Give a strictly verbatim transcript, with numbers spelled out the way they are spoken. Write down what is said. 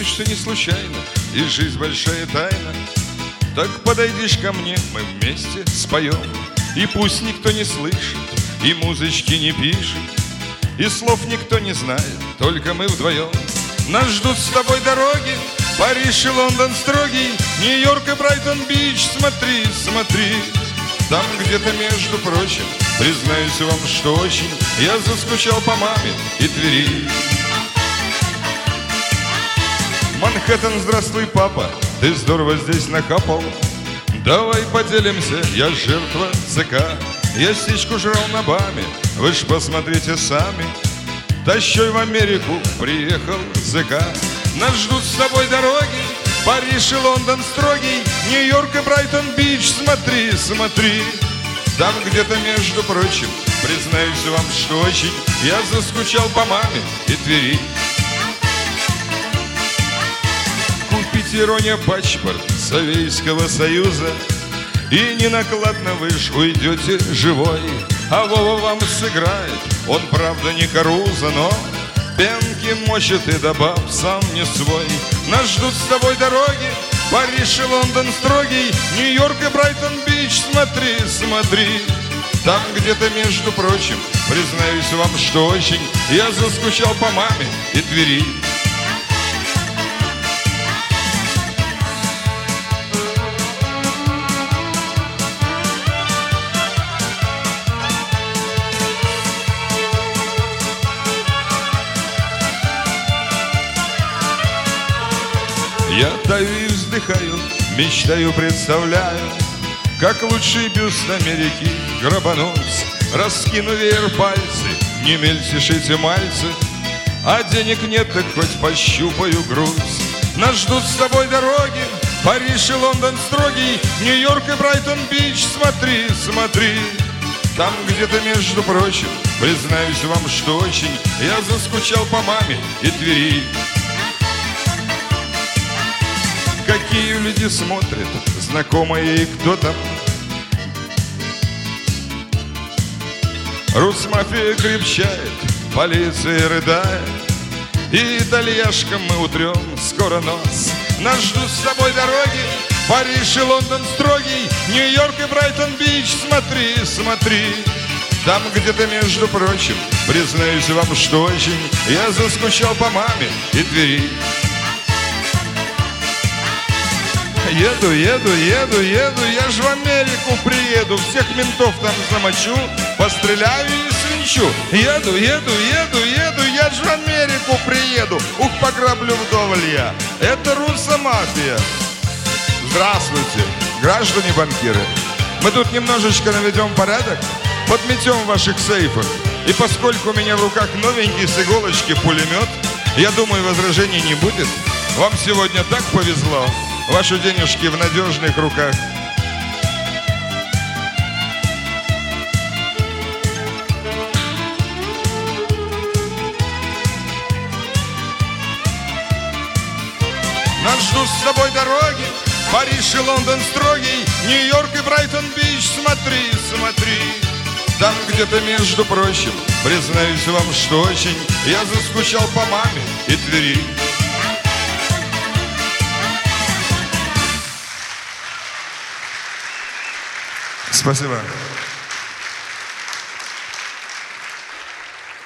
появишься не случайно, и жизнь большая тайна. Так подойдешь ко мне, мы вместе споем. И пусть никто не слышит, и музычки не пишет, и слов никто не знает, только мы вдвоем. Нас ждут с тобой дороги, Париж и Лондон строгий, Нью-Йорк и Брайтон-Бич, смотри, смотри. Там где-то, между прочим, признаюсь вам, что очень я заскучал по маме и Твери. Манхэттен, здравствуй, папа, ты здорово здесь накапал. Давай поделимся, я жертва ЦК. Я стичку жрал на БАМе, вы ж посмотрите сами. Тащой в Америку приехал ЗК. Нас ждут с тобой дороги, Париж и Лондон строгий, Нью-Йорк и Брайтон-Бич, смотри, смотри. Там где-то, между прочим, признаюсь вам, что очень я заскучал по маме и Твери. Купите, ирония, паспорт Советского Союза, и ненакладно вы ж уйдете живой. А Вова вам сыграет, он правда не Каруза, но пенки мочит и добав сам не свой. Нас ждут с тобой дороги, Париж и Лондон строгий, Нью-Йорк и Брайтон-Бич, смотри, смотри. Там где-то, между прочим, признаюсь вам, что очень я заскучал по маме и Твери. Я таю и вздыхаю, мечтаю, представляю, как лучший бюст Америки грабануть. Раскину веер пальцы, не мельтешите мальцы, а денег нет, так хоть пощупаю грудь. Нас ждут с тобой дороги, Париж и Лондон строгий, Нью-Йорк и Брайтон-Бич, смотри, смотри. Там где-то, между прочим, признаюсь вам, что очень я заскучал по маме и Твери. Какие люди смотрят, знакомые и кто там. Русмафия крепчает, полиция рыдает, и итальяшкам мы утрем скоро нос. Нас ждут с тобой дороги, Париж и Лондон строгий, Нью-Йорк и Брайтон-Бич, смотри, смотри. Там где-то, между прочим, признаюсь вам, что очень я заскучал по маме и Твери. Еду, еду, еду, еду, я ж в Америку приеду, всех ментов там замочу, постреляю и свинчу. Еду, еду, еду, еду, я ж в Америку приеду, ух, пограблю вдоволь я. Это руссомафия. Здравствуйте, граждане банкиры. Мы тут немножечко наведем порядок, подметем в ваших сейфах. И поскольку у меня в руках новенький с иголочки пулемет, я думаю, возражений не будет. Вам сегодня так повезло. Ваши денежки в надежных руках. Нас ждут с тобой дороги, Париж и Лондон строгий, Нью-Йорк и Брайтон-Бич, смотри, смотри. Там где-то, между прочим, признаюсь вам, что очень я заскучал по маме и Твери. Спасибо.